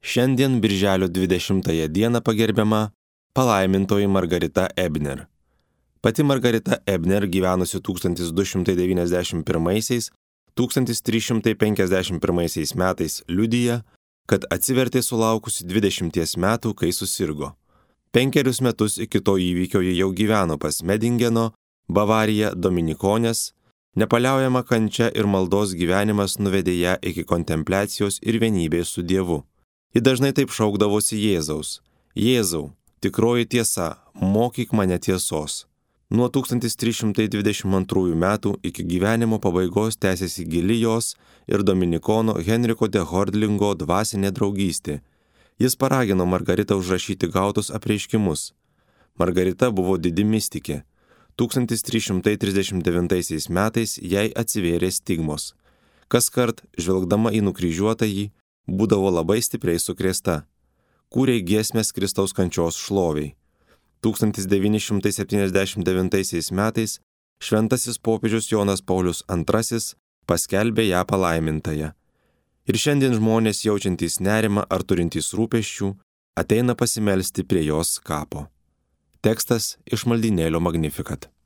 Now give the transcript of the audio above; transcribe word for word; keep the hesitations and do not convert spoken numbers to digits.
Šiandien birželio dvidešimtąją dieną pagerbiama palaimintoji Margarita Ebner. Pati Margarita Ebner gyvenusi tūkstantis du šimtai devyniasdešimt pirmaisiais - tūkstantis trys šimtai penkiasdešimt pirmaisiais metais liudija, kad atsivertė sulaukusi dvidešimties metų, kai susirgo. Penkerius metus iki to įvykio ji jau gyveno pas Medingeno, Bavarija, Dominikonės. Nepaliaujama kančia ir maldos gyvenimas nuvedė ją iki kontempliacijos ir vienybės su Dievu. Ji dažnai taip šaukdavosi Jėzaus: Jėzau, tikroji tiesa, mokyk mane tiesos. Nuo tūkstantis trys šimtai dvidešimt antrųjų metų iki gyvenimo pabaigos tęsėsi gili jos ir dominikono Henriko de Hordlingo dvasinė draugystė. Jis paragino Margaritą užrašyti gautus apreiškimus. Margarita buvo didi mistikė. tūkstantis trys šimtai trisdešimt devintaisiais metais jai atsivėrė stigmos. Kaskart, žvelgdama į nukryžiuotąjį, būdavo labai stipriai sukrėsta. Kūrė giesmes Kristaus kančios šloviai. tūkstantis devyni šimtai septyniasdešimt devintaisiais metais šventasis popiežius Jonas Paulius antrasis paskelbė ją palaimintąją. Ir šiandien žmonės jaučiantys nerimą ar turintys rūpesčių ateina pasimelsti prie jos kapo. Tekstas iš maldynėlio Magnificat.